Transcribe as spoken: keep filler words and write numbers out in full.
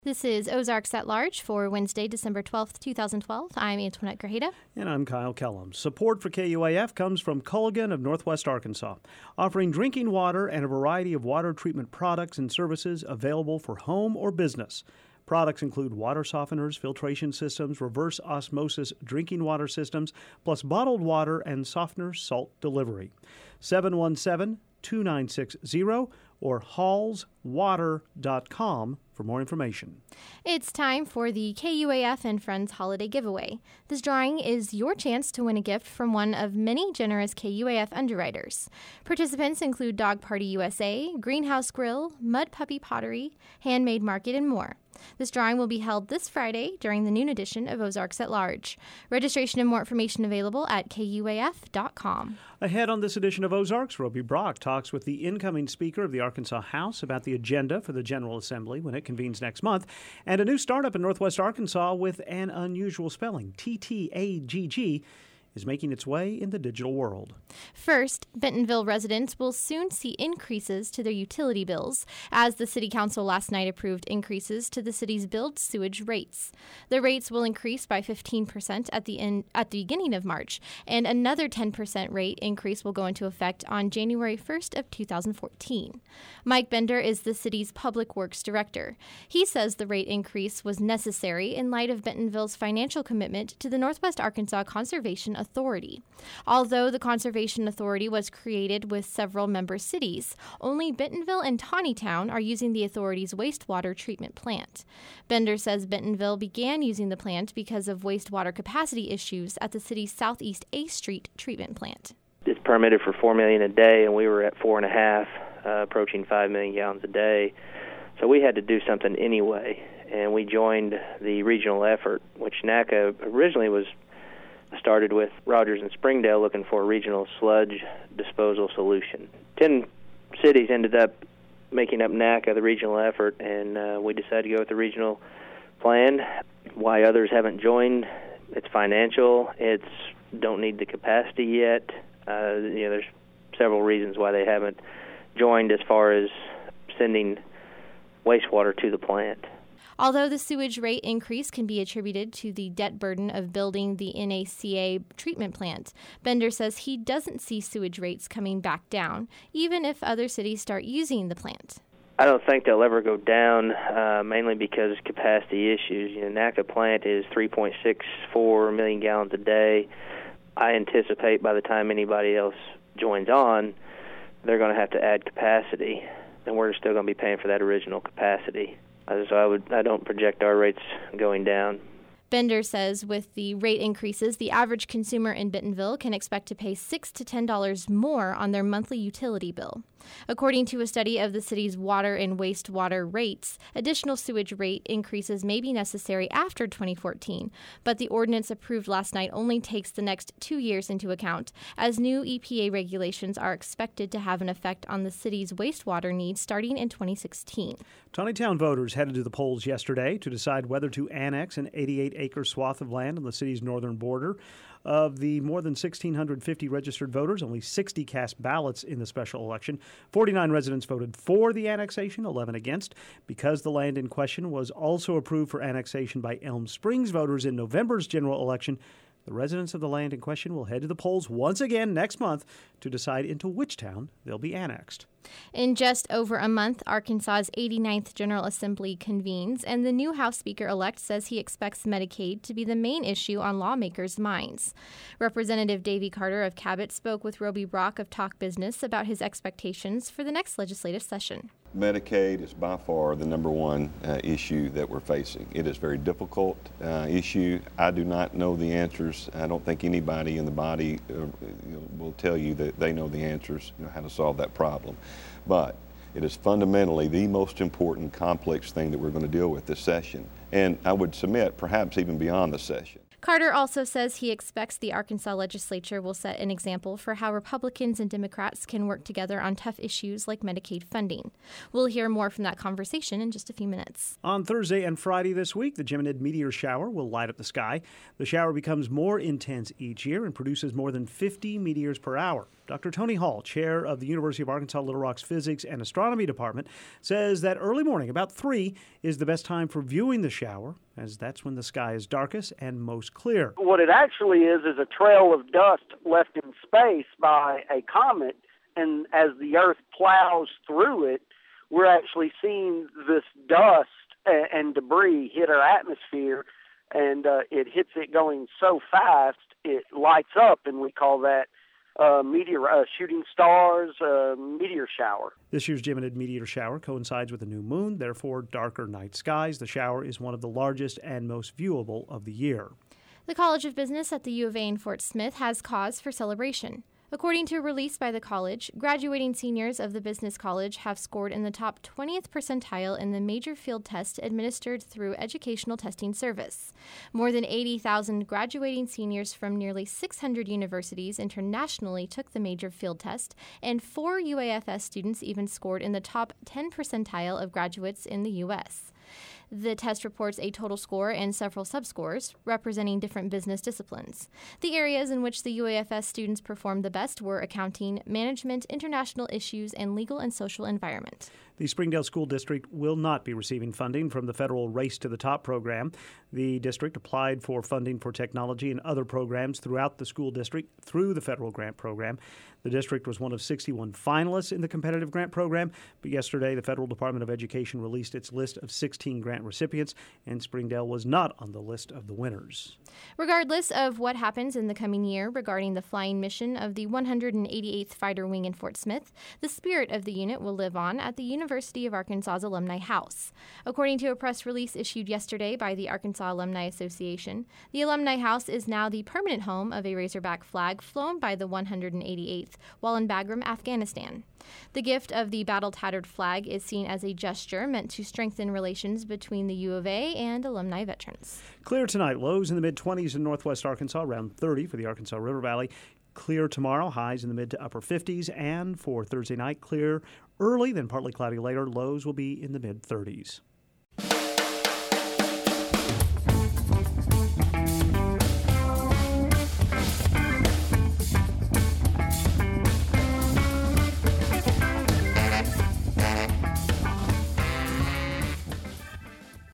This is Ozarks at Large for Wednesday, December twelfth, twenty twelve. I'm Antoinette Grajeda. And I'm Kyle Kellum. Support for K U A F comes from Culligan of Northwest Arkansas, offering drinking water and a variety of water treatment products and services available for home or business. Products include water softeners, filtration systems, reverse osmosis drinking water systems, plus bottled water and softener salt delivery. seven one seven, two nine six zero or halls water dot com for more information. It's time for the K U A F and Friends Holiday Giveaway. This drawing is your chance to win a gift from one of many generous K U A F underwriters. Participants include Dog Party U S A, Greenhouse Grill, Mud Puppy Pottery, Handmade Market, and more. This drawing will be held this Friday during the noon edition of Ozarks at Large. Registration and more information available at K U A F dot com. Ahead on this edition of Ozarks, Roby Brock talks with the incoming Speaker of the Arkansas House about the agenda for the General Assembly when it convenes next month, and a new startup in Northwest Arkansas with an unusual spelling, T T A G G, is making its way in the digital world. First, Bentonville residents will soon see increases to their utility bills, as the City Council last night approved increases to the city's billed sewage rates. The rates will increase by fifteen percent at the end, at the beginning of March, and another ten percent rate increase will go into effect on January first of two thousand fourteen. Mike Bender is the city's Public Works Director. He says the rate increase was necessary in light of Bentonville's financial commitment to the Northwest Arkansas Conservation Authority. Although the Conservation Authority was created with several member cities, only Bentonville and Tawnytown are using the authority's wastewater treatment plant. Bender says Bentonville began using the plant because of wastewater capacity issues at the city's Southeast A Street treatment plant. It's permitted for four million a day, and we were at four and a half, uh, approaching five million gallons a day. So we had to do something anyway, and we joined the regional effort, which NACA originally was started with Rogers and Springdale looking for a regional sludge disposal solution. Ten cities ended up making up NACA, the regional effort, and uh, we decided to go with the regional plan. Why others haven't joined, it's financial, it's don't need the capacity yet. Uh, you know, there's several reasons why they haven't joined as far as sending wastewater to the plant. Although the sewage rate increase can be attributed to the debt burden of building the N A C A treatment plant, Bender says he doesn't see sewage rates coming back down, even if other cities start using the plant. I don't think they'll ever go down, uh, mainly because of capacity issues. You know, NACA plant is three point six four million gallons a day. I anticipate by the time anybody else joins on, they're going to have to add capacity, and we're still going to be paying for that original capacity. So I would I don't project our rates going down. Bender says with the rate increases, the average consumer in Bentonville can expect to pay six to ten dollars more on their monthly utility bill. According to a study of the city's water and wastewater rates, additional sewage rate increases may be necessary after twenty fourteen, but the ordinance approved last night only takes the next two years into account, as new E P A regulations are expected to have an effect on the city's wastewater needs starting in twenty sixteen. Tawnytown voters headed to the polls yesterday to decide whether to annex an eighty-eight acre swath of land on the city's northern border. Of the more than one thousand six hundred fifty registered voters, only sixty cast ballots in the special election. forty-nine residents voted for the annexation, eleven against. Because the land in question was also approved for annexation by Elm Springs voters in November's general election, the residents of the land in question will head to the polls once again next month to decide into which town they'll be annexed. In just over a month, Arkansas's eighty-ninth General Assembly convenes, and the new House Speaker-elect says he expects Medicaid to be the main issue on lawmakers' minds. Representative Davy Carter of Cabot spoke with Roby Brock of Talk Business about his expectations for the next legislative session. Medicaid is by far the number one uh, issue that we're facing. It is a very difficult uh, issue. I do not know the answers. I don't think anybody in the body uh, you know, will tell you that they know the answers, you know, how to solve that problem. But it is fundamentally the most important complex thing that we're going to deal with this session. And I would submit perhaps even beyond the session. Carter also says he expects the Arkansas legislature will set an example for how Republicans and Democrats can work together on tough issues like Medicaid funding. We'll hear more from that conversation in just a few minutes. On Thursday and Friday this week, the Geminid meteor shower will light up the sky. The shower becomes more intense each year and produces more than fifty meteors per hour. Doctor Tony Hall, chair of the University of Arkansas Little Rock's Physics and Astronomy Department, says that early morning, about three, is the best time for viewing the shower, as that's when the sky is darkest and most clear. What it actually is is a trail of dust left in space by a comet, and as the Earth plows through it, we're actually seeing this dust and debris hit our atmosphere, and uh, it hits it going so fast it lights up, and we call that uh, meteor uh, shooting stars uh, meteor shower. This year's Geminid meteor shower coincides with a new moon, therefore darker night skies. The shower is one of the largest and most viewable of the year. The College of Business at the U of A in Fort Smith has cause for celebration. According to a release by the college, graduating seniors of the Business College have scored in the top twentieth percentile in the major field test administered through Educational Testing Service. More than eighty thousand graduating seniors from nearly six hundred universities internationally took the major field test, and four U A F S students even scored in the top ten percentile of graduates in the U S The test reports a total score and several subscores, representing different business disciplines. The areas in which the U A F S students performed the best were accounting, management, international issues, and legal and social environment. The Springdale School District will not be receiving funding from the federal Race to the Top program. The district applied for funding for technology and other programs throughout the school district through the federal grant program. The district was one of sixty-one finalists in the competitive grant program, but yesterday the Federal Department of Education released its list of sixteen grant recipients, and Springdale was not on the list of the winners. Regardless of what happens in the coming year regarding the flying mission of the one hundred eighty-eighth Fighter Wing in Fort Smith, the spirit of the unit will live on at the University of Arkansas's Alumni House. According to a press release issued yesterday by the Arkansas Alumni Association, the Alumni House is now the permanent home of a Razorback flag flown by the one hundred eighty-eighth while in Bagram, Afghanistan. The gift of the battle-tattered flag is seen as a gesture meant to strengthen relations between the U of A and alumni veterans. Clear tonight, lows in the mid-twenties in northwest Arkansas, around thirty for the Arkansas River Valley. Clear tomorrow, highs in the mid to upper fifties, and for Thursday night, clear early, then partly cloudy later, lows will be in the mid-thirties.